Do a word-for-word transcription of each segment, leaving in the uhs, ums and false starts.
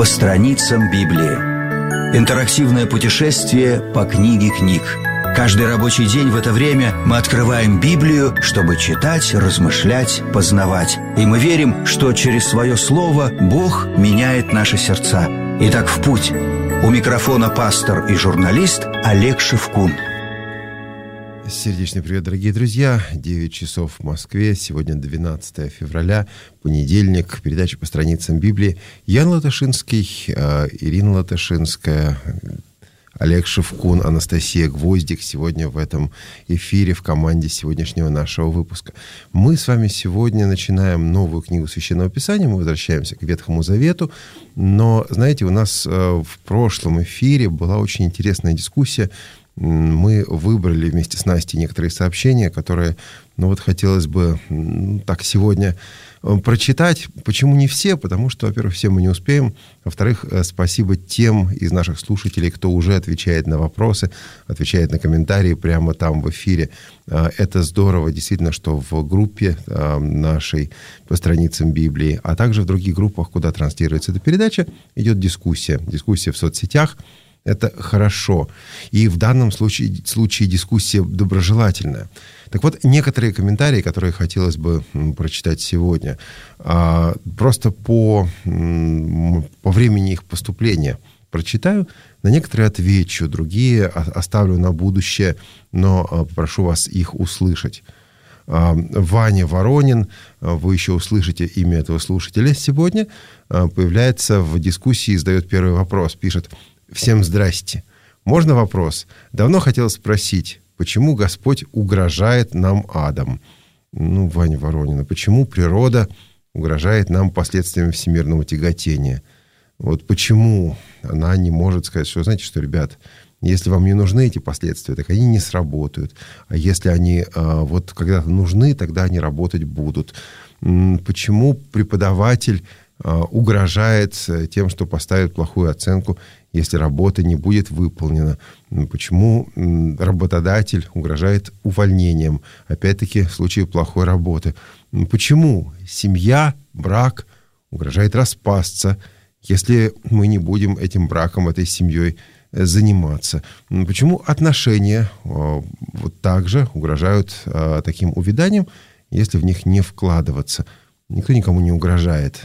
страницам Библии. Интерактивное путешествие по книге книг. Каждый рабочий день в это время мы открываем Библию, чтобы читать, размышлять, познавать. И мы верим, что через свое слово Бог меняет наши сердца. Итак, в путь. У микрофона пастор и журналист Олег Шевкун. Сердечный привет, дорогие друзья. девять часов в Москве. Сегодня двенадцатое февраля, понедельник. Передача по страницам Библии. Ян Латышинский, Ирина Латышинская, Олег Шевкун, Анастасия Гвоздик сегодня в этом эфире, в команде сегодняшнего нашего выпуска. Мы с вами сегодня начинаем новую книгу Священного Писания, мы возвращаемся к Ветхому Завету, но, знаете, у нас в прошлом эфире была очень интересная дискуссия. Мы выбрали вместе с Настей некоторые сообщения, которые, ну вот, хотелось бы ну, так сегодня прочитать. Почему не все? Потому что, во-первых, все мы не успеем. Во-вторых, спасибо тем из наших слушателей, кто уже отвечает на вопросы, отвечает на комментарии прямо там в эфире. Это здорово, действительно, что в группе нашей по страницам Библии, а также в других группах, куда транслируется эта передача, идет дискуссия. Дискуссия в соцсетях. Это хорошо. И в данном случае, случае дискуссия доброжелательная. Так вот, некоторые комментарии, которые хотелось бы прочитать сегодня, просто по, по времени их поступления прочитаю, на некоторые отвечу, другие оставлю на будущее, но попрошу вас их услышать. Ваня Воронин, вы еще услышите имя этого слушателя сегодня, появляется в дискуссии и задает первый вопрос, пишет: «Всем здрасте. Можно вопрос? Давно хотел спросить, почему Господь угрожает нам адом?» Ну, Ваня Воронина, почему природа угрожает нам последствиями всемирного тяготения? Вот почему она не может сказать, что, знаете что, ребят, если вам не нужны эти последствия, так они не сработают. А если они а, вот когда-то нужны, тогда они работать будут. Почему преподаватель а, угрожает тем, что поставит плохую оценку, если работа не будет выполнена? Почему работодатель угрожает увольнением, опять-таки, в случае плохой работы? Почему семья, брак угрожает распасться, если мы не будем этим браком, этой семьей заниматься? Почему отношения вот так же угрожают таким увяданием, если в них не вкладываться? Никто никому не угрожает,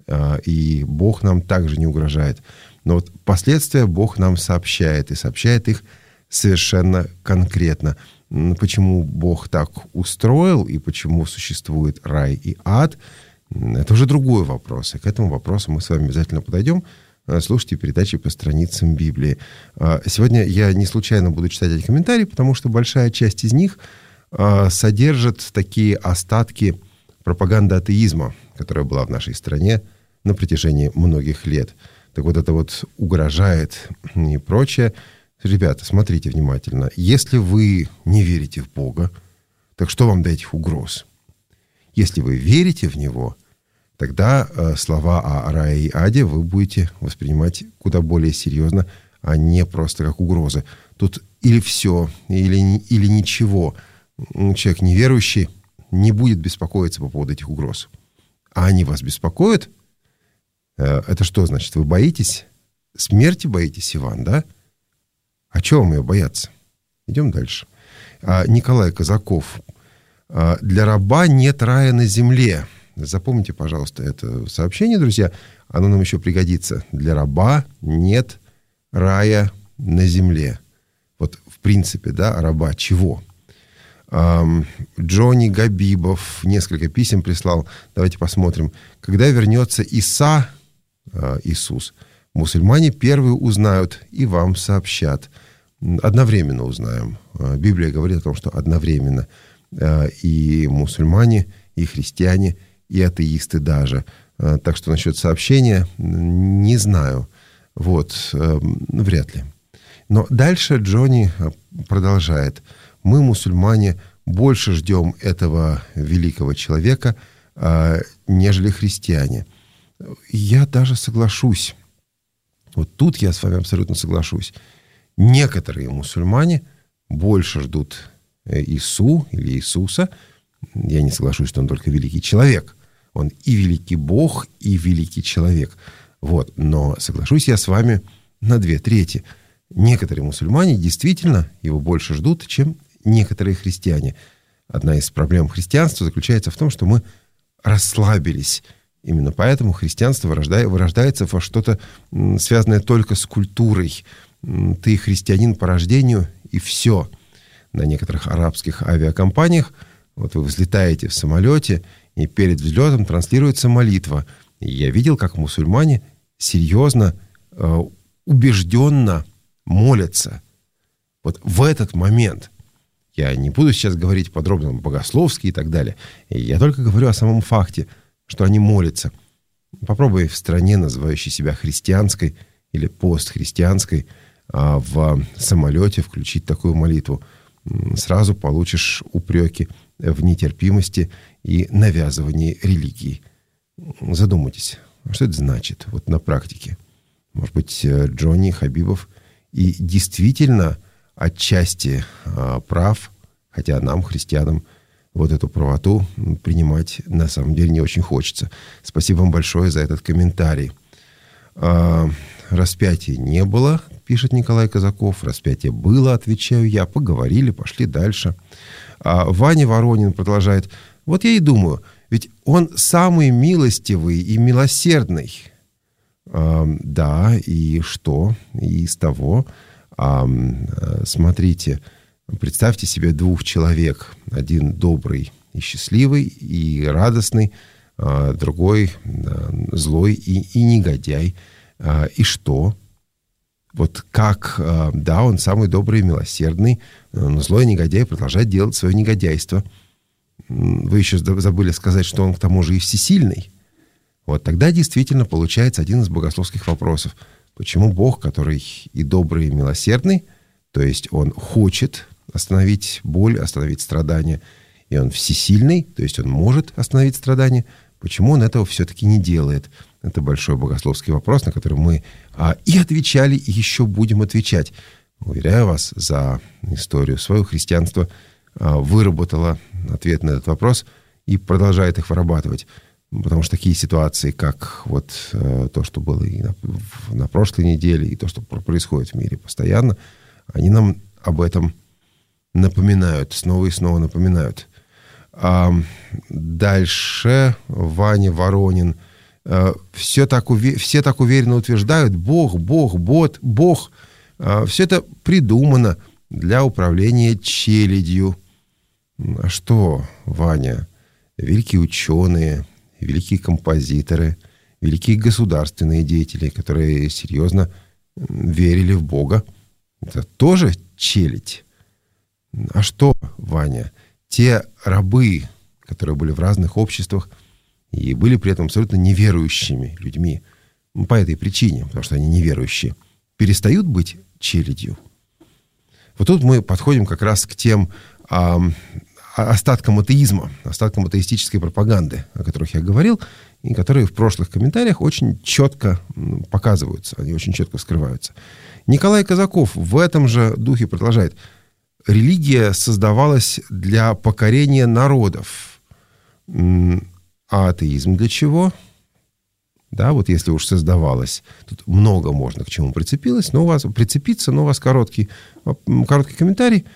и Бог нам также не угрожает. Но вот последствия Бог нам сообщает, и сообщает их совершенно конкретно. Почему Бог так устроил, и почему существует рай и ад, это уже другой вопрос. И к этому вопросу мы с вами обязательно подойдем. Слушайте передачи по страницам Библии. Сегодня я не случайно буду читать эти комментарии, потому что большая часть из них содержит такие остатки пропаганды атеизма, которая была в нашей стране на протяжении многих лет. Так вот, это вот угрожает и прочее. Ребята, смотрите внимательно. Если вы не верите в Бога, так что вам до этих угроз? Если вы верите в Него, тогда э, слова о рае и аде вы будете воспринимать куда более серьезно, а не просто как угрозы. Тут или все, или, или ничего. Человек неверующий не будет беспокоиться по поводу этих угроз. А они вас беспокоят? Это что значит? Вы боитесь? Смерти боитесь, Иван, да? А чего вам ее бояться? Идем дальше. Николай Казаков. Для раба нет рая на земле. Запомните, пожалуйста, это сообщение, друзья. Оно нам еще пригодится. Для раба нет рая на земле. Вот в принципе, да, раба чего? Джонни Габибов несколько писем прислал. Давайте посмотрим. Когда вернется Иса, Иисус, мусульмане первые узнают и вам сообщат. Одновременно узнаем. Библия говорит о том, что одновременно и мусульмане, и христиане, и атеисты даже. Так что насчет сообщения не знаю. Вот, вряд ли. Но дальше Джонни продолжает. Мы, мусульмане, больше ждем этого великого человека, нежели христиане. Я даже соглашусь. Вот тут я с вами абсолютно соглашусь. Некоторые мусульмане больше ждут Иису или Иисуса. Я не соглашусь, что он только великий человек. Он и великий Бог, и великий человек. Вот. Но соглашусь я с вами на две трети. Некоторые мусульмане действительно его больше ждут, чем некоторые христиане. Одна из проблем христианства заключается в том, что мы расслабились. Именно поэтому христианство вырождается во что-то связанное только с культурой. Ты христианин по рождению, и все. На некоторых арабских авиакомпаниях вот вы взлетаете в самолете, и перед взлетом транслируется молитва. И я видел, как мусульмане серьезно, убежденно молятся. Вот в этот момент. Я не буду сейчас говорить подробно богословски и так далее. Я только говорю о самом факте, что они молятся. Попробуй в стране, называющей себя христианской или постхристианской, в самолете включить такую молитву. Сразу получишь упреки в нетерпимости и навязывании религии. Задумайтесь, что это значит вот на практике. Может быть, Джонни Хабибов и действительно отчасти а, прав, хотя нам, христианам, вот эту правоту принимать на самом деле не очень хочется. Спасибо вам большое за этот комментарий. А, распятия не было, пишет Николай Казаков. Распятие было, отвечаю я. Поговорили, пошли дальше. А Ваня Воронин продолжает. Вот я и думаю, ведь он самый милостивый и милосердный. А, да, и что? И из того... А, смотрите, представьте себе двух человек. Один добрый и счастливый, и радостный, а другой а, злой и, и негодяй. А, и что? Вот как, а, да, он самый добрый и милосердный, но злой негодяй продолжает делать свое негодяйство. Вы еще забыли сказать, что он к тому же и всесильный. Вот тогда действительно получается один из богословских вопросов. Почему Бог, который и добрый, и милосердный, то есть Он хочет остановить боль, остановить страдания, и Он всесильный, то есть Он может остановить страдания, почему Он этого все-таки не делает? Это большой богословский вопрос, на который мы а, и отвечали, и еще будем отвечать. Уверяю вас, за историю свое христианство а, выработало ответ на этот вопрос и продолжает их вырабатывать. Потому что такие ситуации, как вот э, то, что было и на, на прошлой неделе, и то, что происходит в мире постоянно, они нам об этом напоминают, снова и снова напоминают. А дальше Ваня Воронин. Э, все, так уве- все так уверенно утверждают, Бог, Бог, бот, Бог. Э, все это придумано для управления челядью. А что, Ваня? Великие ученые, великие композиторы, великие государственные деятели, которые серьезно верили в Бога. Это тоже челядь. А что, Ваня? Те рабы, которые были в разных обществах и были при этом абсолютно неверующими людьми, по этой причине, потому что они неверующие, перестают быть челядью. Вот тут мы подходим как раз к тем... А, остаткам атеизма, остаткам атеистической пропаганды, о которых я говорил, и которые в прошлых комментариях очень четко показываются, они очень четко вскрываются. Николай Казаков в этом же духе продолжает. Религия создавалась для покорения народов. А атеизм для чего? Да, вот если уж создавалась, тут много можно к чему прицепилось, но у вас прицепиться, но у вас короткий, короткий комментарий.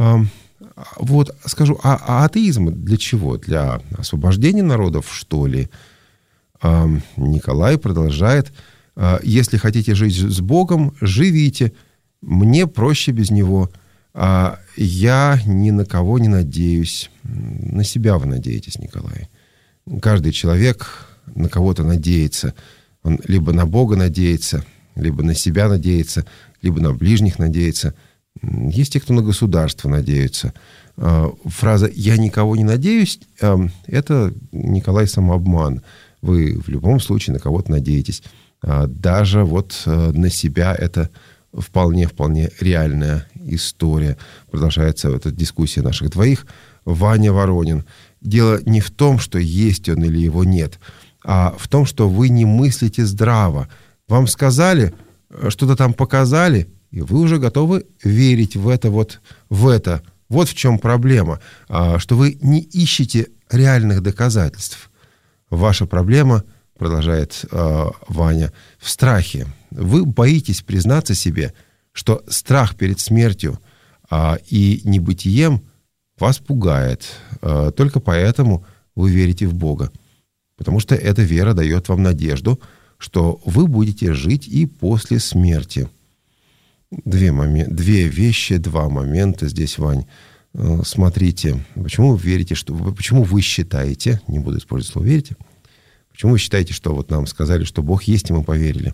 Вот скажу, а, а атеизм для чего? Для освобождения народов, что ли? А, Николай продолжает. А, если хотите жить с Богом, живите. Мне проще без Него. А, я ни на кого не надеюсь. На себя вы надеетесь, Николай. Каждый человек на кого-то надеется. Он либо на Бога надеется, либо на себя надеется, либо на ближних надеется. Есть те, кто на государство надеются. Фраза «я никого не надеюсь» — это, Николай, самообман. Вы в любом случае на кого-то надеетесь. Даже вот на себя это вполне-вполне реальная история. Продолжается эта дискуссия наших двоих. Ваня Воронин. Дело не в том, что есть он или его нет, а в том, что вы не мыслите здраво. Вам сказали, что-то там показали, и вы уже готовы верить в это, вот в это. Вот в чем проблема, что вы не ищете реальных доказательств. Ваша проблема продолжает э, Ваня, в страхе. Вы боитесь признаться себе, что страх перед смертью э, и небытием вас пугает. Э, только поэтому вы верите в Бога. Потому что эта вера дает вам надежду, что вы будете жить и после смерти. Две, момент, две вещи, два момента здесь, Вань. Э, смотрите, почему вы верите, что... Почему вы считаете, не буду использовать слово «верите», почему вы считаете, что вот нам сказали, что Бог есть, и мы поверили?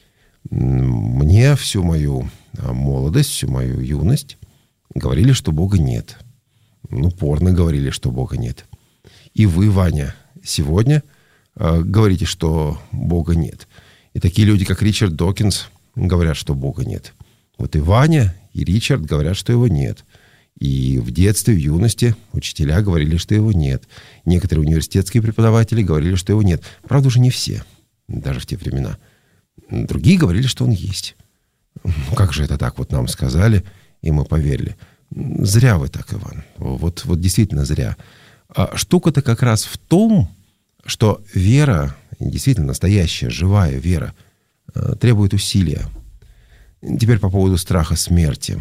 Мне всю мою молодость, всю мою юность говорили, что Бога нет. Ну, упорно говорили, что Бога нет. И вы, Ваня, сегодня э, говорите, что Бога нет. И такие люди, как Ричард Докинс, говорят, что Бога нет. Вот и Ваня, и Ричард говорят, что его нет. И в детстве, в юности учителя говорили, что его нет. Некоторые университетские преподаватели говорили, что его нет. Правда, уже не все, даже в те времена. Другие говорили, что он есть. Ну, как же это так? Вот нам сказали, и мы поверили. Зря вы так, Иван. Вот, вот действительно зря. А штука-то как раз в том, что вера, действительно настоящая, живая вера, требует усилия. Теперь по поводу страха смерти.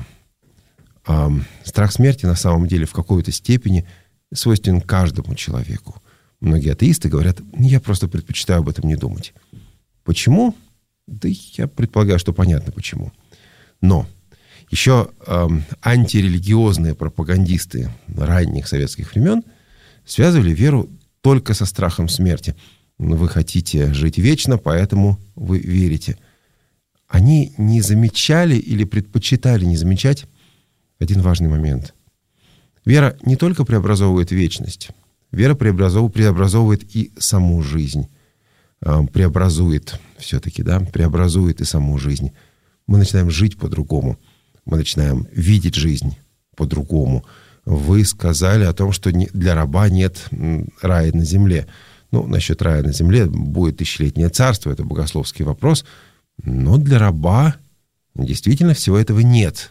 А страх смерти на самом деле в какой-то степени свойственен каждому человеку. Многие атеисты говорят, я просто предпочитаю об этом не думать. Почему? Да я предполагаю, что понятно почему. Но еще э, антирелигиозные пропагандисты ранних советских времен связывали веру только со страхом смерти. Вы хотите жить вечно, поэтому вы верите. Они не замечали или предпочитали не замечать один важный момент. Вера не только преобразовывает вечность. Вера преобразовывает, преобразовывает и саму жизнь. Преобразует все-таки, да, преобразует и саму жизнь. Мы начинаем жить по-другому. Мы начинаем видеть жизнь по-другому. Вы сказали о том, что для раба нет рая на земле. Ну, насчет рая на земле будет тысячелетнее царство, это богословский вопрос. Но для раба действительно всего этого нет.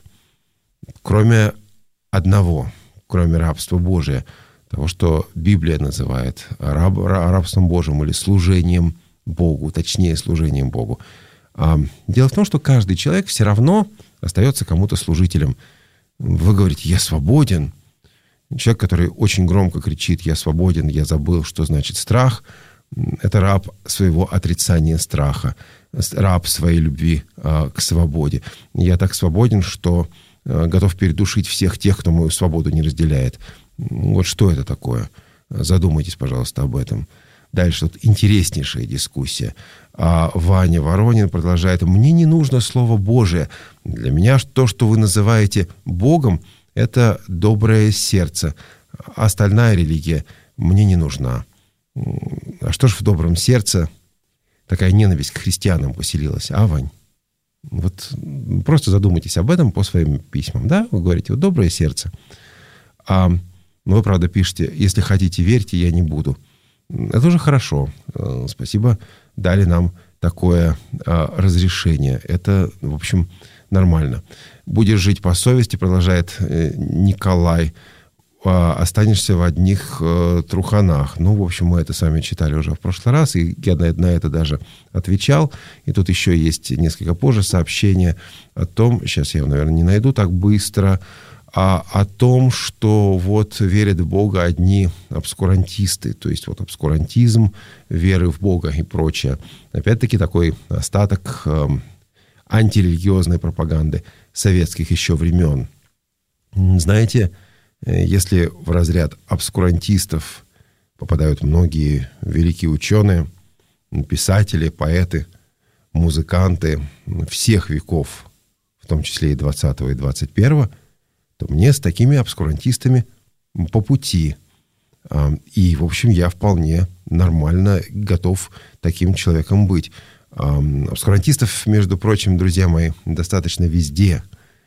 Кроме одного, кроме рабства Божия, того, что Библия называет раб, рабством Божьим или служением Богу, точнее, служением Богу. А дело в том, что каждый человек все равно остается кому-то служителем. Вы говорите, я свободен. Человек, который очень громко кричит, я свободен, я забыл, что значит страх, это раб своего отрицания страха, раб своей любви а, к свободе. Я так свободен, что а, готов передушить всех тех, кто мою свободу не разделяет. Вот что это такое? Задумайтесь, пожалуйста, об этом. Дальше тут интереснейшая дискуссия. А Ваня Воронин продолжает. Мне не нужно Слово Божие. Для меня то, что вы называете Богом, это доброе сердце. Остальная религия мне не нужна. А что ж в добром сердце такая ненависть к христианам поселилась, а, Вань? Вот просто задумайтесь об этом по своим письмам, да? Вы говорите, вот доброе сердце. А вы, правда, пишете, если хотите, верьте, я не буду. Это уже хорошо. Спасибо, дали нам такое разрешение. Это, в общем, нормально. Будешь жить по совести, продолжает Николай, останешься в одних труханах. Ну, в общем, мы это сами читали уже в прошлый раз, и я на это даже отвечал. И тут еще есть несколько позже сообщения о том, сейчас я его, наверное, не найду так быстро, а о том, что вот верят в Бога одни обскурантисты, то есть вот обскурантизм, веры в Бога и прочее. Опять-таки такой остаток э, антирелигиозной пропаганды советских еще времен. Знаете, если в разряд обскурантистов попадают многие великие ученые, писатели, поэты, музыканты всех веков, в том числе и двадцатого и двадцать первого, то мне с такими обскурантистами по пути. И, в общем, я вполне нормально готов таким человеком быть. Обскурантистов, между прочим, друзья мои, достаточно везде.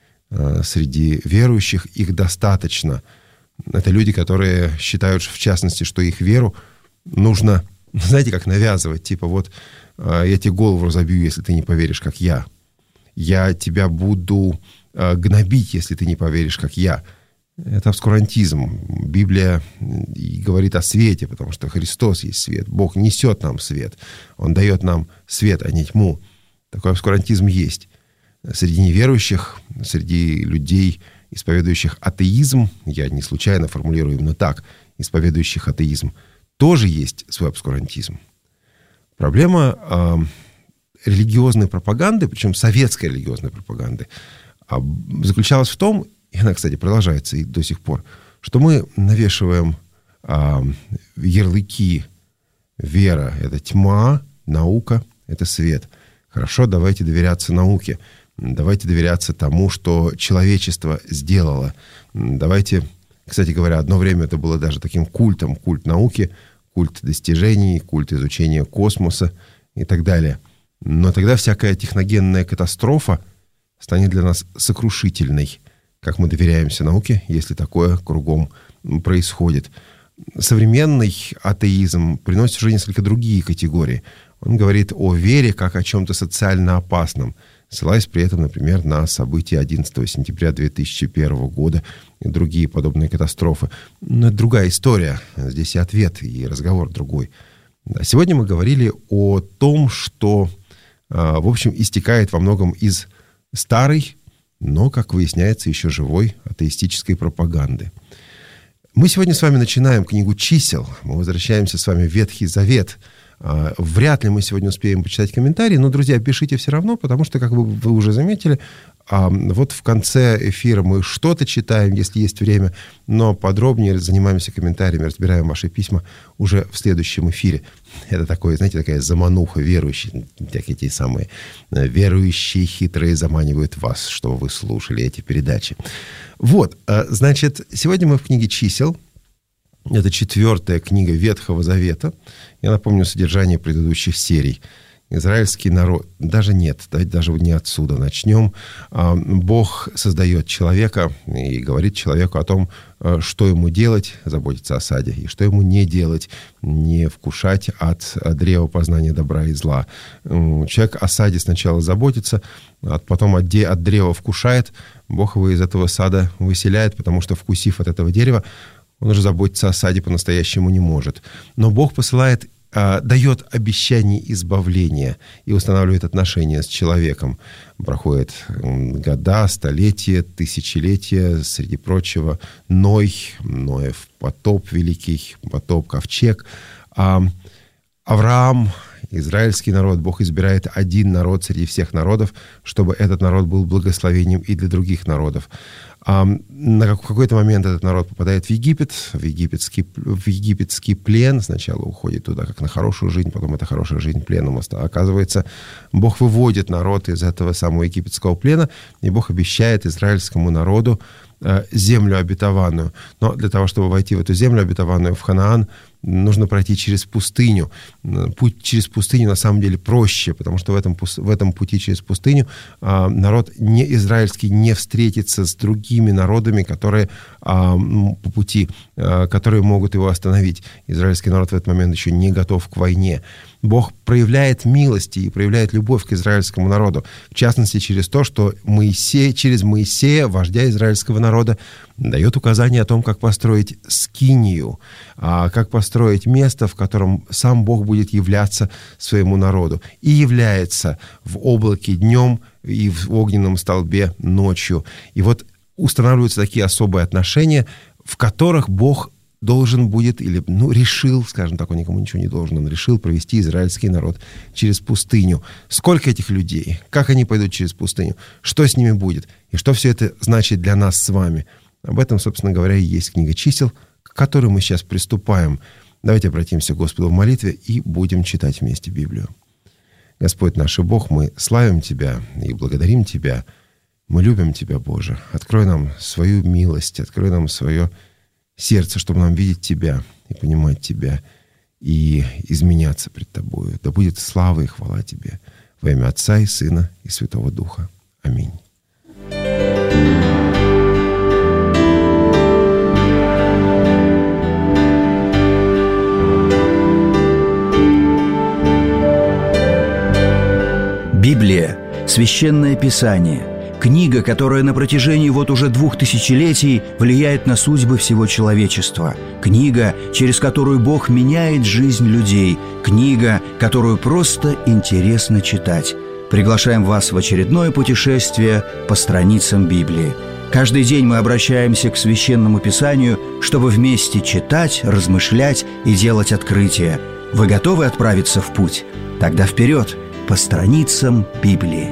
Среди верующих их достаточно. Это люди, которые считают, в частности, что их веру нужно, знаете, как навязывать. Типа вот, я тебе голову разобью, если ты не поверишь, как я. Я тебя буду гнобить, если ты не поверишь, как я. Это обскурантизм. Библия говорит о свете, потому что Христос есть свет. Бог несет нам свет. Он дает нам свет, а не тьму. Такой обскурантизм есть. Среди неверующих, среди людей, исповедующих атеизм, я не случайно формулирую именно так, исповедующих атеизм, тоже есть свой обскурантизм. Проблема э, религиозной пропаганды, причем советской религиозной пропаганды, э, заключалась в том, и она, кстати, продолжается и до сих пор, что мы навешиваем э, ярлыки: вера — это тьма, наука — это свет. Хорошо, давайте доверяться науке. Давайте доверяться тому, что человечество сделало. Давайте, кстати говоря, одно время это было даже таким культом, культ науки, культ достижений, культ изучения космоса и так далее. Но тогда всякая техногенная катастрофа станет для нас сокрушительной. Как мы доверяемся науке, если такое кругом происходит? Современный атеизм приносит уже несколько другие категории. Он говорит о вере как о чем-то социально опасном, ссылаясь при этом, например, на события одиннадцатого сентября две тысячи первого года и другие подобные катастрофы. Но это другая история. Здесь и ответ, и разговор другой. Сегодня мы говорили о том, что, в общем, истекает во многом из старой, но, как выясняется, еще живой атеистической пропаганды. Мы сегодня с вами начинаем книгу «Чисел». Мы возвращаемся с вами в Ветхий Завет. Вряд ли мы сегодня успеем почитать комментарии, но, друзья, пишите все равно, потому что, как вы, вы уже заметили, вот в конце эфира мы что-то читаем, если есть время, но подробнее занимаемся комментариями, разбираем ваши письма уже в следующем эфире. Это такое, знаете, такая замануха верующих, такие самые верующие хитрые заманивают вас, чтобы вы слушали эти передачи. Вот, значит, сегодня мы в книге «Чисел». Это четвертая книга Ветхого Завета. Я напомню содержание предыдущих серий. Израильский народ... Даже нет, даже не отсюда начнем. Бог создает человека и говорит человеку о том, что ему делать, заботиться о саде, и что ему не делать, не вкушать от древа познания добра и зла. Человек о саде сначала заботится, а потом от древа вкушает. Бог его из этого сада выселяет, потому что, вкусив от этого дерева, он уже заботиться о саде по-настоящему не может. Но Бог посылает, а, дает обещание избавления и устанавливает отношения с человеком. Проходят года, столетия, тысячелетия, среди прочего, Ной, Ноев потоп великий, потоп, ковчег. А, Авраам, израильский народ, Бог избирает один народ среди всех народов, чтобы этот народ был благословением и для других народов. А на какой-то момент этот народ попадает в Египет, в египетский, в египетский плен. Сначала уходит туда как на хорошую жизнь, потом эта хорошая жизнь пленом оказывается. Бог выводит народ из этого самого египетского плена, и Бог обещает израильскому народу землю обетованную. Но для того, чтобы войти в эту землю обетованную, в Ханаан, нужно пройти через пустыню. Путь через пустыню на самом деле проще, потому что в этом, в этом пути через пустыню а, народ не израильский не встретится с другими народами, которые а, по пути, а, которые могут его остановить. Израильский народ в этот момент еще не готов к войне. Бог проявляет милость и проявляет любовь к израильскому народу. В частности, через то, что Моисей, через Моисея, вождя израильского народа, дает указания о том, как построить скинию, как построить место, в котором сам Бог будет являться своему народу. И является в облаке днем и в огненном столбе ночью. И вот устанавливаются такие особые отношения, в которых Бог должен будет, или ну, решил, скажем так, он никому ничего не должен, он решил провести израильский народ через пустыню. Сколько этих людей? Как они пойдут через пустыню? Что с ними будет? И что все это значит для нас с вами? Об этом, собственно говоря, и есть книга «Чисел», к которой мы сейчас приступаем. Давайте обратимся к Господу в молитве и будем читать вместе Библию. Господь наш и Бог, мы славим Тебя и благодарим Тебя. Мы любим Тебя, Боже. Открой нам свою милость, открой нам свое сердце, чтобы нам видеть Тебя и понимать Тебя, и изменяться пред Тобою. Да будет слава и хвала Тебе во имя Отца и Сына и Святого Духа. Аминь. Библия – священное писание, Книга, которая на протяжении вот уже двух тысячелетий влияет на судьбы всего человечества. Книга, через которую Бог меняет жизнь людей. Книга, которую просто интересно читать. Приглашаем вас в очередное путешествие по страницам Библии. Каждый день мы обращаемся к Священному Писанию, чтобы вместе читать, размышлять и делать открытия. Вы готовы отправиться в путь? Тогда вперед по страницам Библии.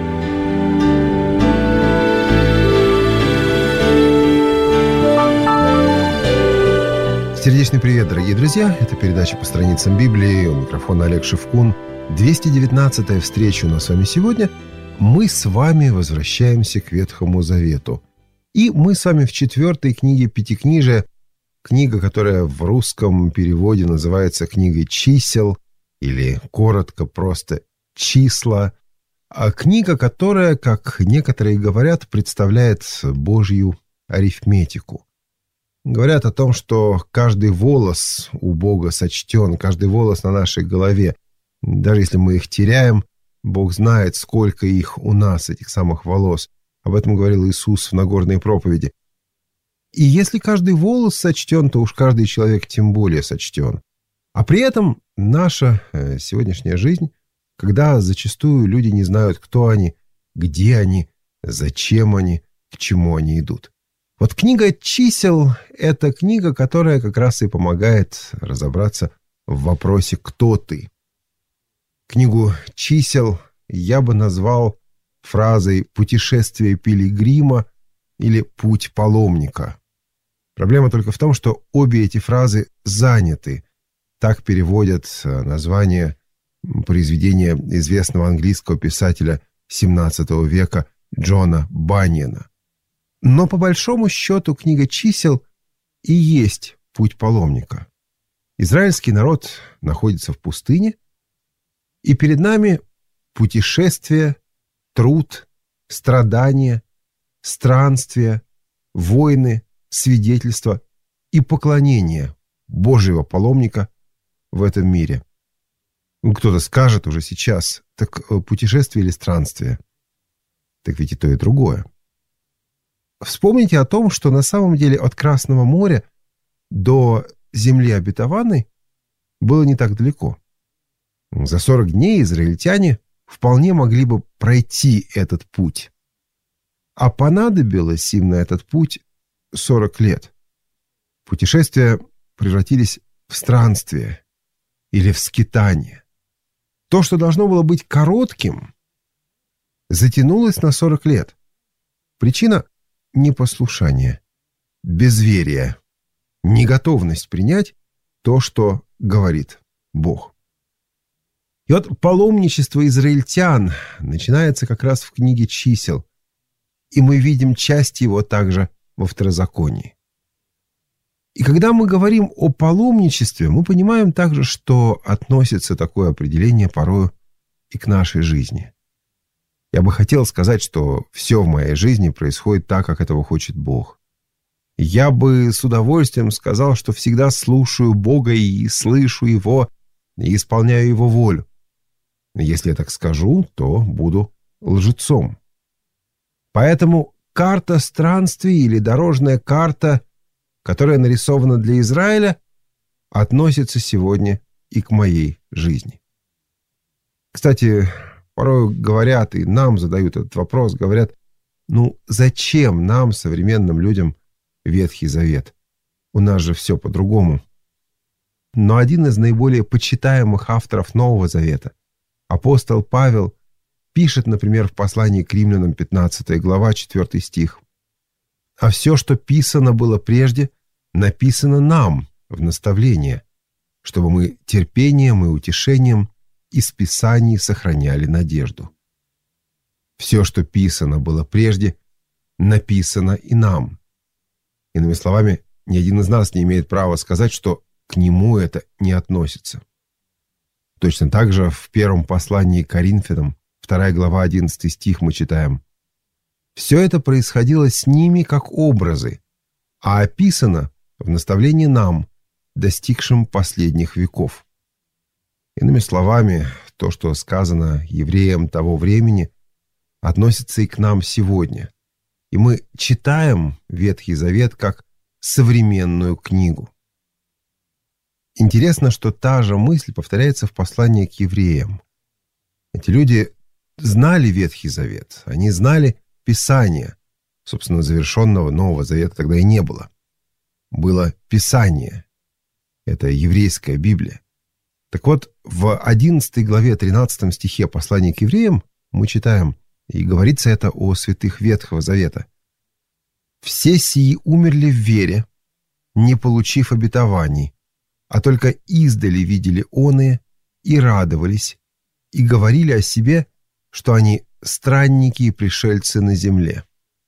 Сердечный привет, дорогие друзья! Это передача «По страницам Библии». У микрофона Олег Шевкун. двести девятнадцатая встреча у нас с вами сегодня. Мы с вами возвращаемся к Ветхому Завету. И мы с вами в четвертой книге Пятикнижия, книга, которая в русском переводе называется книгой чисел, или коротко просто «числа». А книга, которая, как некоторые говорят, представляет Божью арифметику. Говорят о том, что каждый волос у Бога сочтен, каждый волос на нашей голове. Даже если мы их теряем, Бог знает, сколько их у нас, этих самых волос. Об этом говорил Иисус в Нагорной проповеди. И если каждый волос сочтен, то уж каждый человек тем более сочтен. А при этом наша э, сегодняшняя жизнь, когда зачастую люди не знают, кто они, где они, зачем они, к чему они идут. Вот книга чисел – это книга, которая как раз и помогает разобраться в вопросе «Кто ты?». Книгу чисел я бы назвал фразой «путешествие пилигрима» или «путь паломника». Проблема только в том, что обе эти фразы заняты. Так переводят название произведения известного английского писателя семнадцатого века Джона Банниена. Но по большому счету книга чисел и есть путь паломника. Израильский народ находится в пустыне, и перед нами путешествие, труд, страдания, странствия, войны, свидетельства и поклонение Божьего паломника в этом мире. Кто-то скажет уже сейчас, так путешествие или странствие? Так ведь и то, и другое. Вспомните о том, что на самом деле от Красного моря до земли обетованной было не так далеко. За сорок дней израильтяне вполне могли бы пройти этот путь. А понадобилось им на этот путь сорок лет. Путешествия превратились в странствие или в скитание. То, что должно было быть коротким, затянулось на сорок лет. Причина – непослушание, безверие, неготовность принять то, что говорит Бог. И вот паломничество израильтян начинается как раз в книге чисел, и мы видим часть его также во Второзаконии. И когда мы говорим о паломничестве, мы понимаем также, что относится такое определение порою и к нашей жизни. Я бы хотел сказать, что все в моей жизни происходит так, как этого хочет Бог. Я бы с удовольствием сказал, что всегда слушаю Бога и слышу Его, и исполняю Его волю. Если я так скажу, то буду лжецом. Поэтому карта странствий или дорожная карта, которая нарисована для Израиля, относится сегодня и к моей жизни. Кстати, порой говорят, и нам задают этот вопрос, говорят, ну зачем нам, современным людям, Ветхий Завет? У нас же все по-другому. Но один из наиболее почитаемых авторов Нового Завета, апостол Павел, пишет, например, в послании к Римлянам, пятнадцатая глава, четвёртый стих. «А все, что писано было прежде, написано нам в наставление, чтобы мы терпением и утешением из Писаний сохраняли надежду». Все, что писано было прежде, написано и нам. Иными словами, ни один из нас не имеет права сказать, что к нему это не относится. Точно так же в первом послании к Коринфянам, вторая глава, одиннадцатый стих, мы читаем: «Все это происходило с ними как образы, а описано в наставлении нам, достигшим последних веков». Иными словами, то, что сказано евреям того времени, относится и к нам сегодня. И мы читаем Ветхий Завет как современную книгу. Интересно, что та же мысль повторяется в послании к евреям. Эти люди знали Ветхий Завет, они знали Писание. Собственно, завершенного Нового Завета тогда и не было. Было Писание. Это еврейская Библия. Так вот, в одиннадцатой главе тринадцатом стихе послания к евреям мы читаем, и говорится это о святых Ветхого Завета. «Все сии умерли в вере, не получив обетований, а только издали видели оные и радовались, и говорили о себе, что они странники и пришельцы на земле».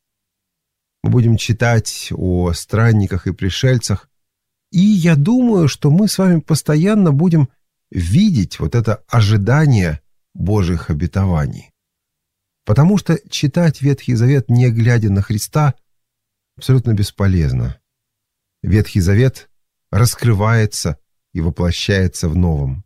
Мы будем читать о странниках и пришельцах, и я думаю, что мы с вами постоянно будем видеть вот это ожидание Божьих обетований. Потому что читать Ветхий Завет, не глядя на Христа, абсолютно бесполезно. Ветхий Завет раскрывается и воплощается в новом.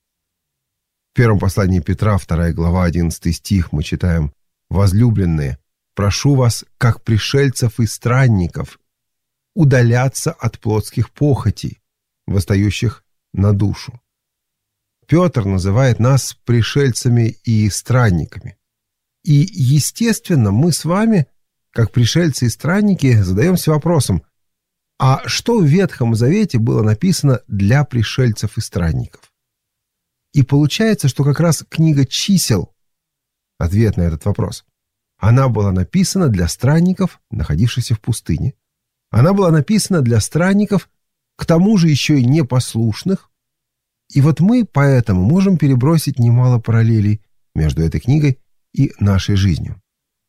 В первом послании Петра, вторая глава, одиннадцатый стих, мы читаем: «Возлюбленные, прошу вас, как пришельцев и странников, удаляться от плотских похотей, восстающих на душу». Петр называет нас пришельцами и странниками. И, естественно, мы с вами, как пришельцы и странники, задаемся вопросом: а что в Ветхом Завете было написано для пришельцев и странников? И получается, что как раз книга «Чисел» — ответ на этот вопрос. Она была написана для странников, находившихся в пустыне. Она была написана для странников, к тому же еще и непослушных. И вот мы поэтому можем перебросить немало параллелей между этой книгой и нашей жизнью.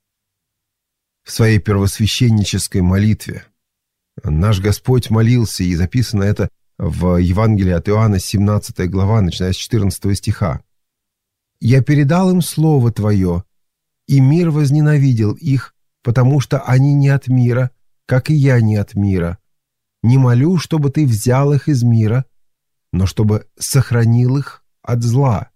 В своей первосвященнической молитве наш Господь молился, и записано это в Евангелии от Иоанна, семнадцатая глава, начиная с четырнадцатого стиха. «Я передал им Слово Твое, и мир возненавидел их, потому что они не от мира, как и я не от мира. Не молю, чтобы Ты взял их из мира, но чтобы сохранил их от зла».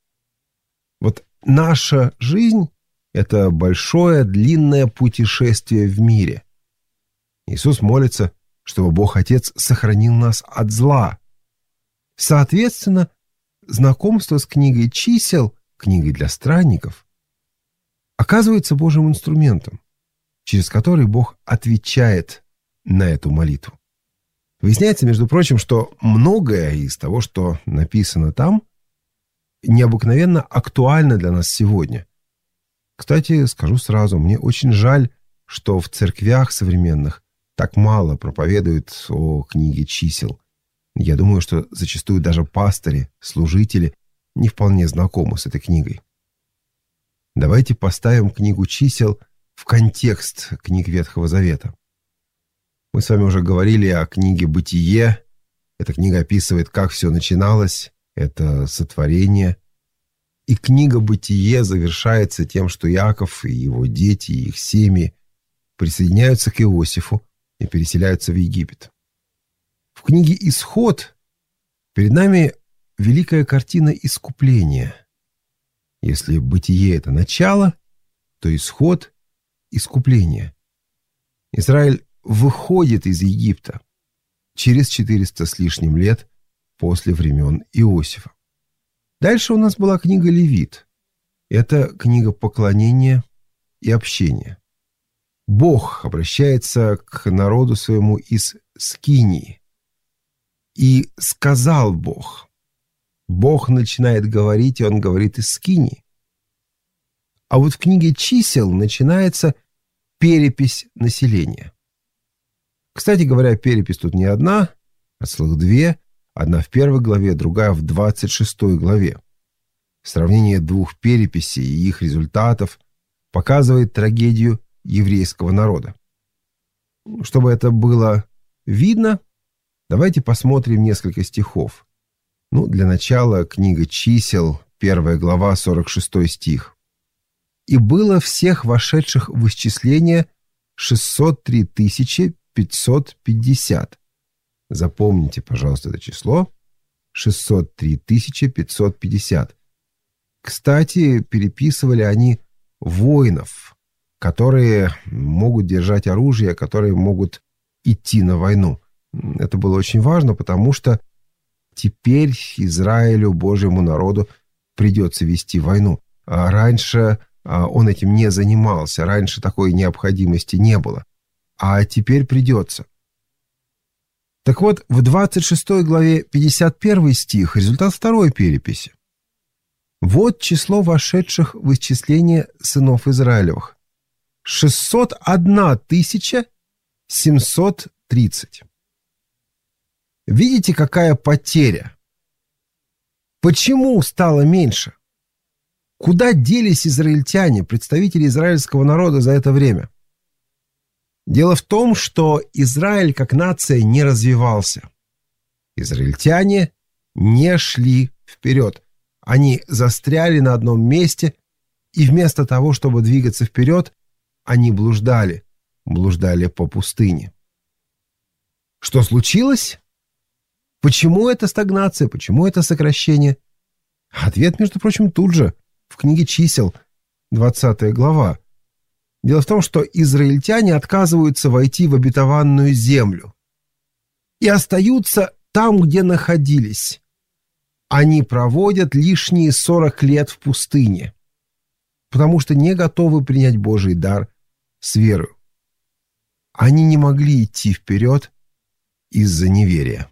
Вот наша жизнь — это большое, длинное путешествие в мире. Иисус молится, чтобы Бог Отец сохранил нас от зла. Соответственно, знакомство с книгой «Чисел», книгой для странников, оказывается Божьим инструментом, через который Бог отвечает на эту молитву. Выясняется, между прочим, что многое из того, что написано там, необыкновенно актуально для нас сегодня. Кстати, скажу сразу, мне очень жаль, что в церквях современных так мало проповедуют о книге «Чисел». Я думаю, что зачастую даже пастыри, служители не вполне знакомы с этой книгой. Давайте поставим книгу «Чисел» в контекст книг Ветхого Завета. Мы с вами уже говорили о книге «Бытие». Эта книга описывает, как все начиналось. Это сотворение. И книга «Бытие» завершается тем, что Иаков и его дети, и их семьи присоединяются к Иосифу и переселяются в Египет. В книге «Исход» перед нами великая картина искупления. Если «Бытие» — это начало, то «Исход» — искупление. Израиль выходит из Египта через четыреста с лишним лет после времен Иосифа. Дальше у нас была книга «Левит». Это книга поклонения и общения. Бог обращается к народу своему из Скинии. И сказал Бог. Бог начинает говорить, и он говорит из Скинии. А вот в книге «Чисел» начинается перепись населения. Кстати говоря, перепись тут не одна, а целых две. Одна в первой главе, другая в двадцать шестой главе. Сравнение двух переписей и их результатов показывает трагедию еврейского народа. Чтобы это было видно, давайте посмотрим несколько стихов. Ну, для начала книга «Чисел», первая глава, сорок шестой стих. «И было всех вошедших в исчисление шестьсот три тысячи пятьсот пятьдесят». Запомните, пожалуйста, это число. шестьсот три тысячи пятьсот пятьдесят. Кстати, переписывали они воинов, которые могут держать оружие, которые могут идти на войну. Это было очень важно, потому что теперь Израилю, Божьему народу, придется вести войну. А раньше он этим не занимался, раньше такой необходимости не было. А теперь придется. Так вот, в двадцать шестой главе пятьдесят первый стих, результат второй переписи. Вот число вошедших в исчисление сынов Израилевых. шестьсот одна тысяча семьсот тридцать. Видите, какая потеря? Почему стало меньше? Куда делись израильтяне, представители израильского народа за это время? Дело в том, что Израиль как нация не развивался. Израильтяне не шли вперед. Они застряли на одном месте, и вместо того, чтобы двигаться вперед, они блуждали, блуждали по пустыне. Что случилось? Почему это стагнация? Почему это сокращение? Ответ, между прочим, тут же, в книге «Чисел», двадцатая глава. Дело в том, что израильтяне отказываются войти в обетованную землю и остаются там, где находились. Они проводят лишние сорок лет в пустыне, потому что не готовы принять Божий дар с верою. Они не могли идти вперед из-за неверия.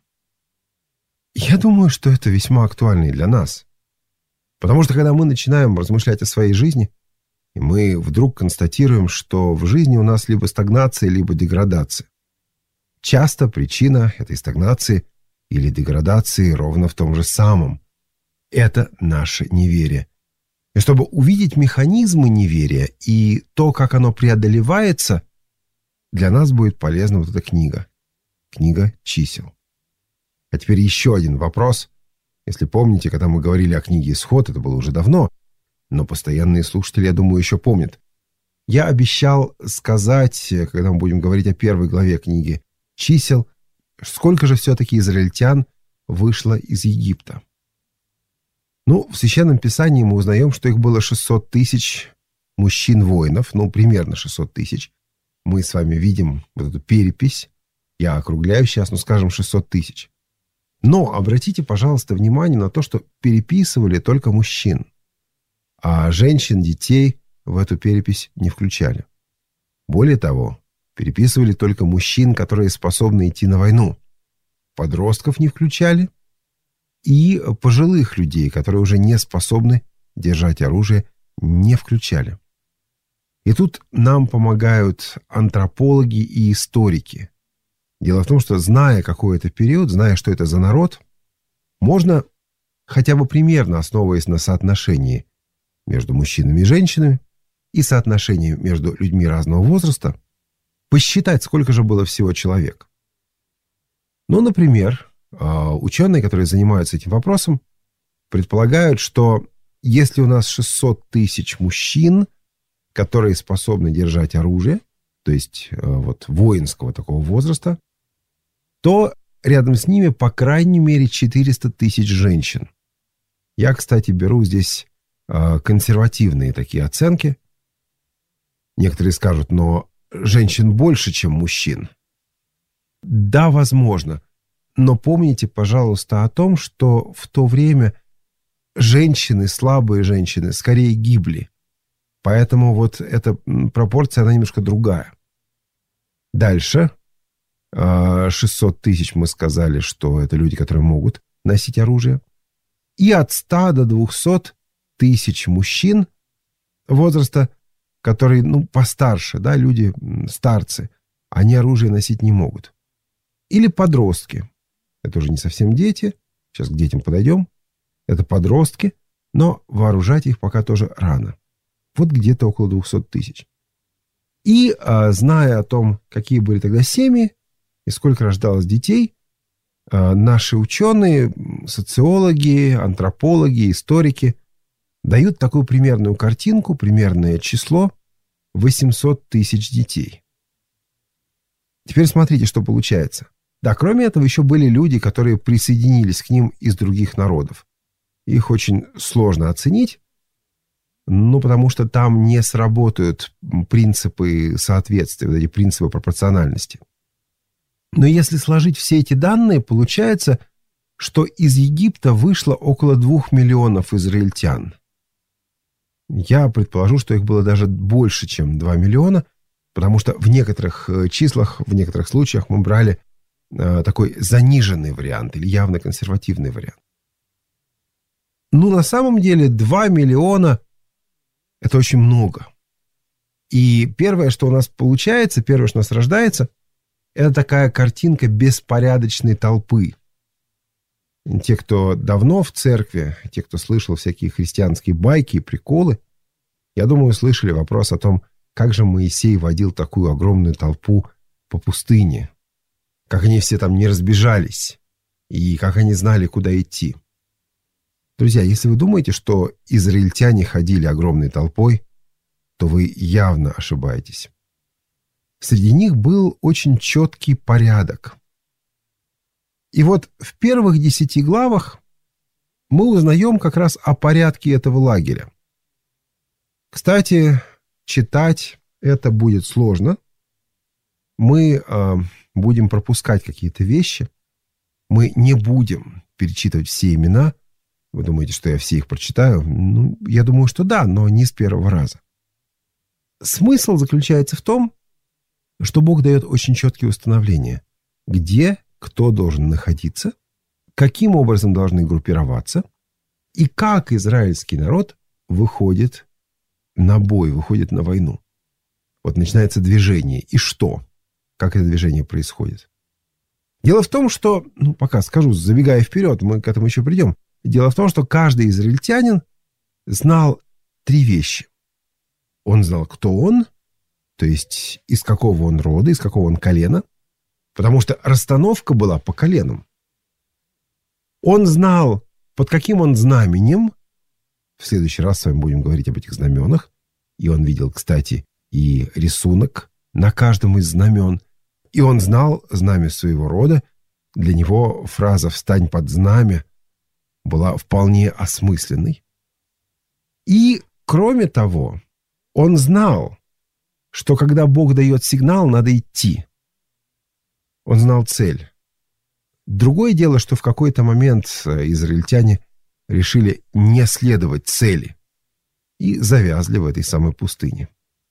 Я думаю, что это весьма актуально и для нас. Потому что когда мы начинаем размышлять о своей жизни, и мы вдруг констатируем, что в жизни у нас либо стагнация, либо деградация. Часто причина этой стагнации или деградации ровно в том же самом. Это наше неверие. И чтобы увидеть механизмы неверия и то, как оно преодолевается, для нас будет полезна вот эта книга. Книга «Чисел». А теперь еще один вопрос. Если помните, когда мы говорили о книге «Исход», это было уже давно, но постоянные слушатели, я думаю, еще помнят. Я обещал сказать, когда мы будем говорить о первой главе книги «Чисел», сколько же все-таки израильтян вышло из Египта. Ну, в Священном Писании мы узнаем, что их было шестьсот тысяч мужчин-воинов, ну, примерно шестьсот тысяч. Мы с вами видим вот эту перепись. Я округляю сейчас, ну, скажем, шестьсот тысяч. Но обратите, пожалуйста, внимание на то, что переписывали только мужчин, а женщин, детей в эту перепись не включали. Более того, переписывали только мужчин, которые способны идти на войну. Подростков не включали и пожилых людей, которые уже не способны держать оружие, не включали. И тут нам помогают антропологи и историки. Дело в том, что, зная, какой это период, зная, что это за народ, можно, хотя бы примерно основываясь на соотношении между мужчинами и женщинами и соотношении между людьми разного возраста, посчитать, сколько же было всего человек. Ну, например, ученые, которые занимаются этим вопросом, предполагают, что если у нас шестьсот тысяч мужчин, которые способны держать оружие, то есть вот воинского такого возраста, то рядом с ними по крайней мере четыреста тысяч женщин. Я, кстати, беру здесь консервативные такие оценки. Некоторые скажут, но женщин больше, чем мужчин. Да, возможно. Но помните, пожалуйста, о том, что в то время женщины, слабые женщины, скорее гибли. Поэтому вот эта пропорция, она немножко другая. Дальше. шестьсот тысяч мы сказали, что это люди, которые могут носить оружие. И от ста до двухсот тысяч мужчин возраста, которые, ну, постарше, да, люди, старцы, они оружие носить не могут. Или подростки. Это уже не совсем дети. Сейчас к детям подойдем. Это подростки, но вооружать их пока тоже рано. Вот где-то около двухсот тысяч. И, а, зная о том, какие были тогда семьи и сколько рождалось детей, а, наши ученые, социологи, антропологи, историки дают такую примерную картинку, примерное число восемьсот тысяч детей. Теперь смотрите, что получается. Да, кроме этого, еще были люди, которые присоединились к ним из других народов. Их очень сложно оценить, Ну, потому что там не сработают принципы соответствия, вот эти принципы пропорциональности. Но если сложить все эти данные, получается, что из Египта вышло около двух миллионов израильтян. Я предположу, что их было даже больше, чем два миллиона, потому что в некоторых числах, в некоторых случаях мы брали э, такой заниженный вариант или явно консервативный вариант. Ну, на самом деле, два миллиона – это очень много. И первое, что у нас получается, первое, что у нас рождается, это такая картинка беспорядочной толпы. Те, кто давно в церкви, те, кто слышал всякие христианские байки и приколы, я думаю, слышали вопрос о том, как же Моисей водил такую огромную толпу по пустыне, как они все там не разбежались и как они знали, куда идти. Друзья, если вы думаете, что израильтяне ходили огромной толпой, то вы явно ошибаетесь. Среди них был очень четкий порядок. И вот в первых десяти главах мы узнаем как раз о порядке этого лагеря. Кстати, читать это будет сложно. Мы э, будем пропускать какие-то вещи. Мы не будем перечитывать все имена. Вы думаете, что я все их прочитаю? Ну, я думаю, что да, но не с первого раза. Смысл заключается в том, что Бог дает очень четкие установления, где кто должен находиться, каким образом должны группироваться и как израильский народ выходит на бой, выходит на войну. Вот начинается движение. И что? Как это движение происходит? Дело в том, что, ну, пока скажу, забегая вперед, мы к этому еще придем. Дело в том, что каждый израильтянин знал три вещи. Он знал, кто он, то есть из какого он рода, из какого он колена, потому что расстановка была по коленам. Он знал, под каким он знаменем. В следующий раз с вами будем говорить об этих знаменах. И он видел, кстати, и рисунок на каждом из знамен. И он знал знамя своего рода. Для него фраза «встань под знамя» была вполне осмысленной. И, кроме того, он знал, что когда Бог дает сигнал, надо идти. Он знал цель. Другое дело, что в какой-то момент израильтяне решили не следовать цели и завязли в этой самой пустыне.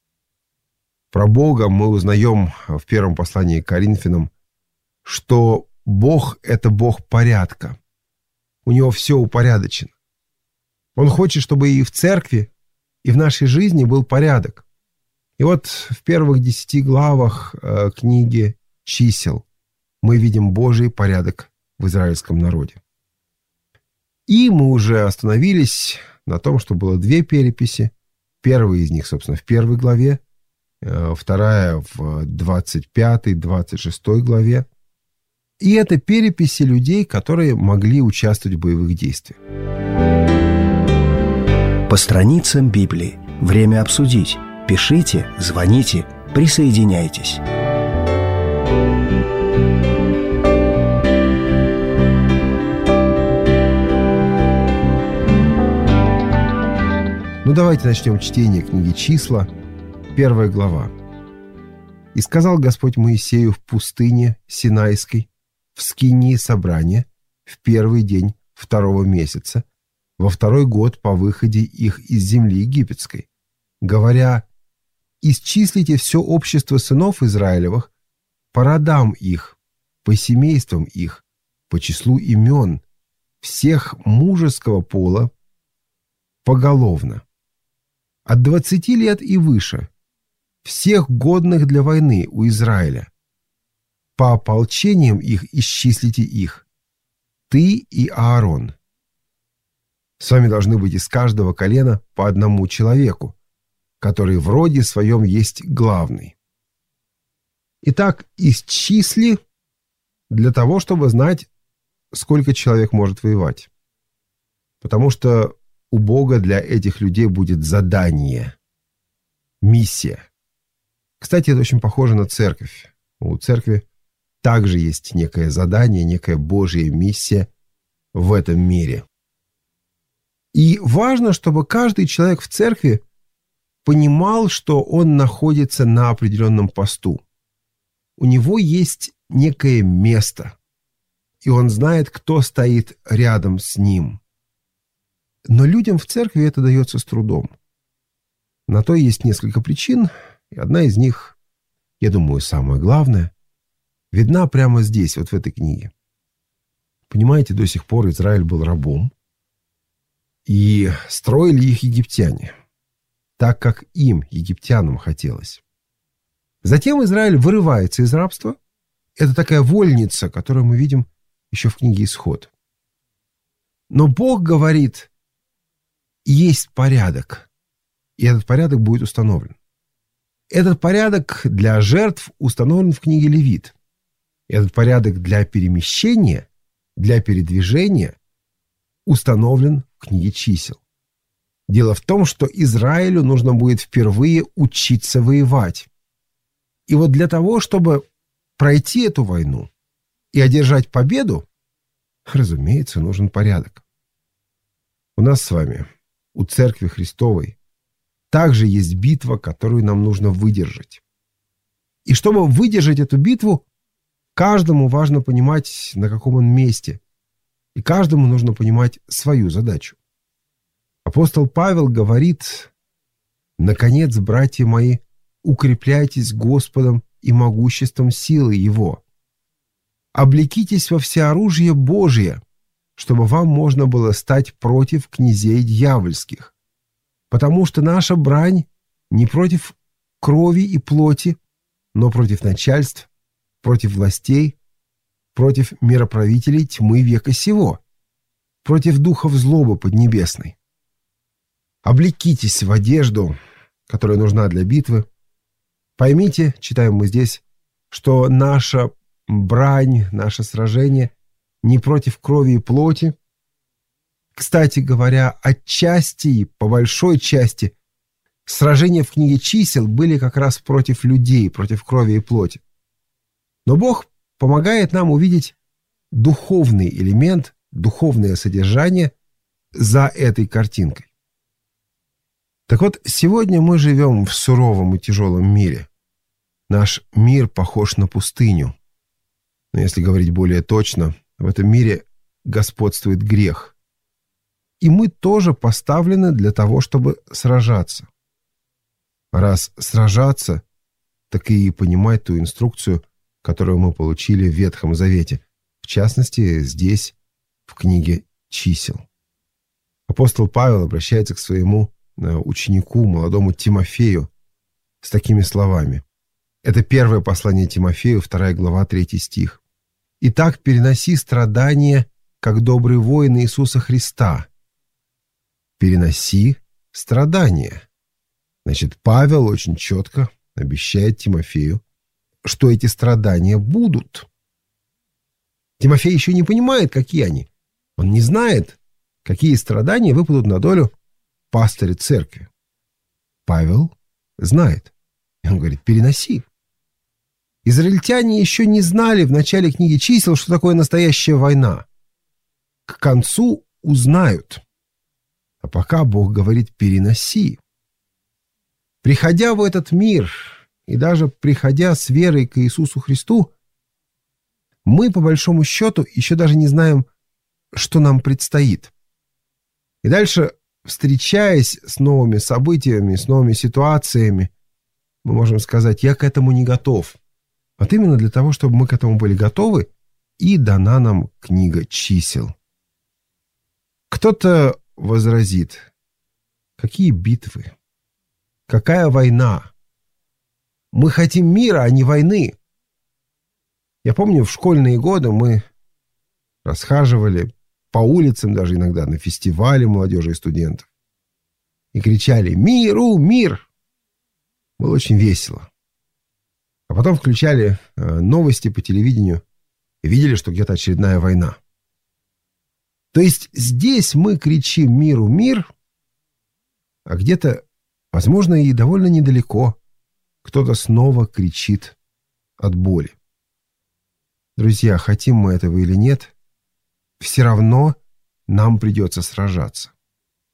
Про Бога мы узнаем в первом послании к Коринфянам, что Бог – это Бог порядка. У Него все упорядочено. Он хочет, чтобы и в церкви, и в нашей жизни был порядок. И вот в первых десяти главах э, книги «Чисел» мы видим Божий порядок в израильском народе. И мы уже остановились на том, что было две переписи. Первая из них, собственно, в первой главе, э, вторая в двадцать пятой, двадцать шестой главе. И это переписи людей, которые могли участвовать в боевых действиях. По страницам Библии. Время обсудить. Пишите, звоните, присоединяйтесь. Ну, давайте начнем чтение книги «Числа», первая глава. «И сказал Господь Моисею в пустыне Синайской, в скинии собрания, в первый день второго месяца, во второй год по выходе их из земли египетской, говоря: исчислите все общество сынов Израилевых по родам их, по семействам их, по числу имен, всех мужеского пола поголовно, от двадцати лет и выше, всех годных для войны у Израиля. По ополчениям их исчислите их, ты и Аарон. С вами должны быть из каждого колена по одному человеку, который в роде своем есть главный. Итак, исчисли для того, чтобы знать, сколько человек может воевать. Потому что у Бога для этих людей будет задание, миссия. Кстати, это очень похоже на церковь. У церкви также есть некое задание, некая Божья миссия в этом мире. И важно, чтобы каждый человек в церкви понимал, что он находится на определенном посту. У него есть некое место, и он знает, кто стоит рядом с ним. Но людям в церкви это дается с трудом. На то есть несколько причин, и одна из них, я думаю, самая главная, видна прямо здесь, вот в этой книге. Понимаете, до сих пор Израиль был рабом, и строили их египтяне, так как им, египтянам, хотелось. Затем Израиль вырывается из рабства. Это такая вольница, которую мы видим еще в книге «Исход». Но Бог говорит, есть порядок, и этот порядок будет установлен. Этот порядок для жертв установлен в книге «Левит». Этот порядок для перемещения, для передвижения установлен в книге «Чисел». Дело в том, что Израилю нужно будет впервые учиться воевать. И вот для того, чтобы пройти эту войну и одержать победу, разумеется, нужен порядок. У нас с вами, у Церкви Христовой, также есть битва, которую нам нужно выдержать. И чтобы выдержать эту битву, каждому важно понимать, на каком он месте. И каждому нужно понимать свою задачу. Апостол Павел говорит: «Наконец, братья мои, укрепляйтесь Господом и могуществом силы Его. Облекитесь во всеоружие Божие, чтобы вам можно было стать против князей дьявольских. Потому что наша брань не против крови и плоти, но против начальств, против властей, против мироправителей тьмы века сего, против духов злобы поднебесной. Облекитесь в одежду, которая нужна для битвы. Поймите, читаем мы здесь, что наша брань, наше сражение не против крови и плоти. Кстати говоря, отчасти и по большой части сражения в книге «Чисел» были как раз против людей, против крови и плоти. Но Бог помогает нам увидеть духовный элемент, духовное содержание за этой картинкой. Так вот, сегодня мы живем в суровом и тяжелом мире. Наш мир похож на пустыню. Но если говорить более точно, в этом мире господствует грех. И мы тоже поставлены для того, чтобы сражаться. Раз сражаться, так и понимать ту инструкцию, которую мы получили в Ветхом Завете, в частности, здесь, в книге «Чисел». Апостол Павел обращается к своему ученику, молодому Тимофею, с такими словами. Это первое послание Тимофею, вторая глава, третий стих. «Итак, переноси страдания, как добрый воин Иисуса Христа». Переноси страдания. Значит, Павел очень четко обещает Тимофею, что эти страдания будут. Тимофей еще не понимает, какие они. Он не знает, какие страдания выпадут на долю пастыря церкви. Павел знает. И он говорит: переноси. Израильтяне еще не знали в начале книги «Чисел», что такое настоящая война. К концу узнают. А пока Бог говорит: переноси. Приходя в этот мир, и даже приходя с верой к Иисусу Христу, мы, по большому счету, еще даже не знаем, что нам предстоит. И дальше, встречаясь с новыми событиями, с новыми ситуациями, мы можем сказать: я к этому не готов. Вот именно для того, чтобы мы к этому были готовы, и дана нам книга «Чисел». Кто-то возразит: какие битвы? Какая война? Мы хотим мира, а не войны. Я помню, в школьные годы мы расхаживали по улицам, даже иногда на фестивале молодежи и студентов, и кричали: «Миру, мир!» Было очень весело. А потом включали новости по телевидению и видели, что где-то очередная война. То есть здесь мы кричим «Миру, мир!», а где-то, возможно, и довольно недалеко, кто-то снова кричит от боли. Друзья, хотим мы этого или нет, все равно нам придется сражаться.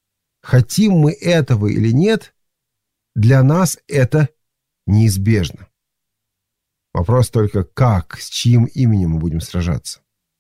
Хотим мы этого или нет, для нас это неизбежно. Вопрос только, как, с чьим именем мы будем сражаться.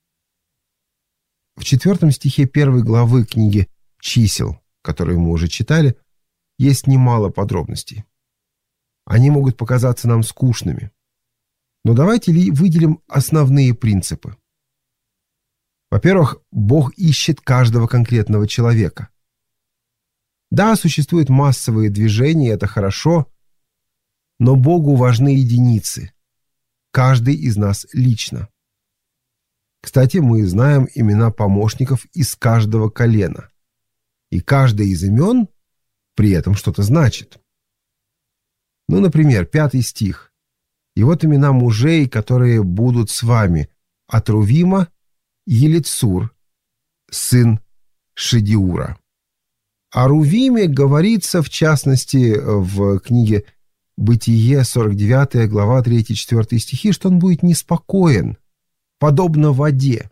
В четвертом стихе первой главы книги «Чисел», которую мы уже читали, есть немало подробностей. Они могут показаться нам скучными. Но давайте ли выделим основные принципы. Во-первых, Бог ищет каждого конкретного человека. Да, существуют массовые движения, это хорошо, но Богу важны единицы. Каждый из нас лично. Кстати, мы знаем имена помощников из каждого колена. И каждое из имен при этом что-то значит. Ну, например, пятый стих. И вот имена мужей, которые будут с вами: от Рувима Елицур, сын Шедиура. О Рувиме говорится, в частности, в книге Бытие, сорок девятая глава, третий-четвёртый стихи, что он будет неспокоен, подобно воде.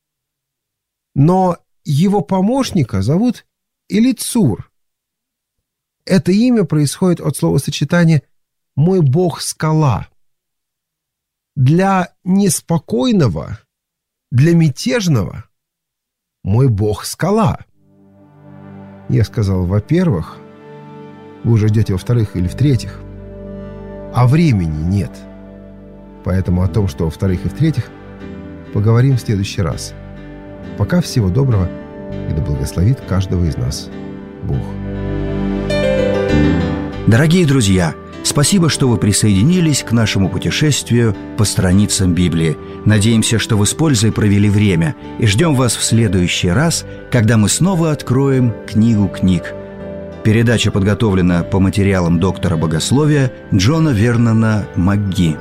Но его помощника зовут Елицур. Это имя происходит от словосочетания «мой бог скала». Для неспокойного, для мятежного мой бог скала. Я сказал, во-первых, вы уже ждете во-вторых или в-третьих, а времени нет. Поэтому о том, что во-вторых и в-третьих, поговорим в следующий раз. Пока всего доброго, и да благословит каждого из нас Бог. Дорогие друзья, спасибо, что вы присоединились к нашему путешествию по страницам Библии. Надеемся, что вы с пользой провели время, и ждем вас в следующий раз, когда мы снова откроем книгу книг. Передача подготовлена по материалам доктора богословия Джона Вернона МакГи.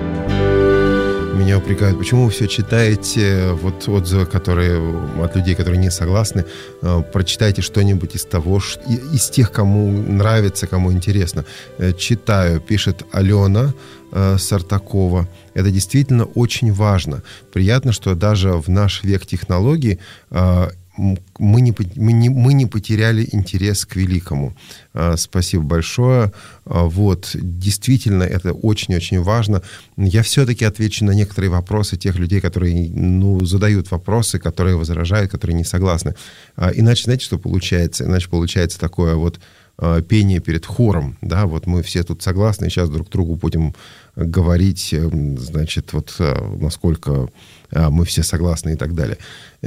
Меня упрекают, почему вы все читаете, вот отзывы, которые от людей, которые не согласны, прочитайте что-нибудь из того, из тех, кому нравится, кому интересно. Читаю, пишет Алена Сартакова. Это действительно очень важно. Приятно, что даже в наш век технологий мы не, мы, не, мы не потеряли интерес к великому. Спасибо большое. Вот, действительно, это очень-очень важно. Я все-таки отвечу на некоторые вопросы тех людей, которые ну, задают вопросы, которые возражают, которые не согласны. Иначе, знаете, что получается? Иначе получается такое вот пение перед хором, да, вот мы все тут согласны, и сейчас друг другу будем говорить, значит, вот насколько мы все согласны и так далее.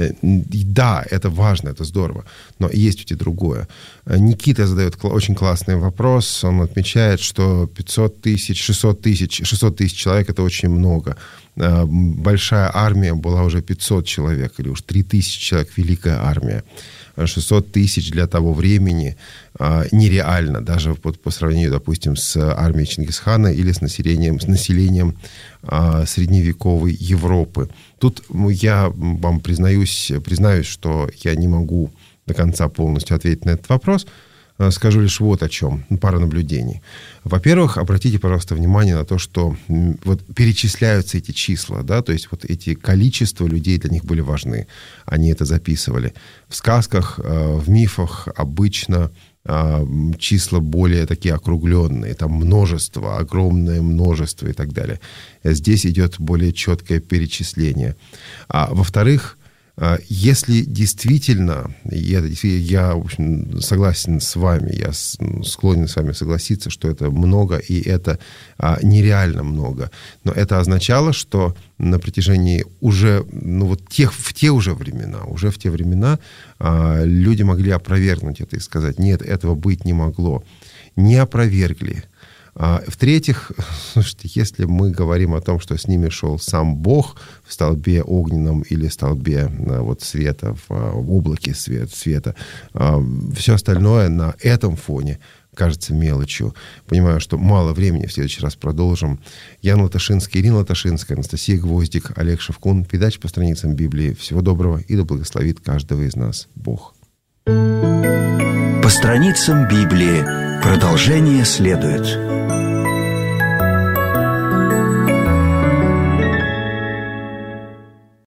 И да, это важно, это здорово, но есть ведь и другое. Никита задает очень классный вопрос, он отмечает, что пятьсот тысяч, шестьсот тысяч, шестьсот тысяч человек — это очень много. Большая армия была уже пятьсот человек, или уж три тысячи человек, великая армия. шестьсот тысяч для того времени а, нереально, даже по, по сравнению, допустим, с армией Чингисхана или с населением, с населением а, средневековой Европы. Тут я вам признаюсь, признаюсь, что я не могу до конца полностью ответить на этот вопрос. Скажу лишь вот о чем, пара наблюдений. Во-первых, обратите, пожалуйста, внимание на то, что вот перечисляются эти числа, да, то есть вот эти количества людей для них были важны. Они это записывали. В сказках, в мифах обычно числа более такие округленные, там множество, огромное множество и так далее. Здесь идет более четкое перечисление. А во-вторых, если действительно, я, я в общем, согласен с вами, я склонен с вами согласиться, что это много, и это а, нереально много, но это означало, что на протяжении уже, ну вот тех, в те уже времена, уже в те времена а, люди могли опровергнуть это и сказать, нет, этого быть не могло. Не опровергли. А, в-третьих, слушайте, если мы говорим о том, что с ними шел сам Бог в столбе огненном или в столбе вот, света, в, в облаке свет, света, а, все остальное на этом фоне кажется мелочью. Понимаю, что мало времени, в следующий раз продолжим. Ян Латашинский, Ирина Латашинская, Анастасия Гвоздик, Олег Шевкун. Передача по страницам Библии. Всего доброго, и да благословит каждого из нас Бог. По страницам Библии. Продолжение следует.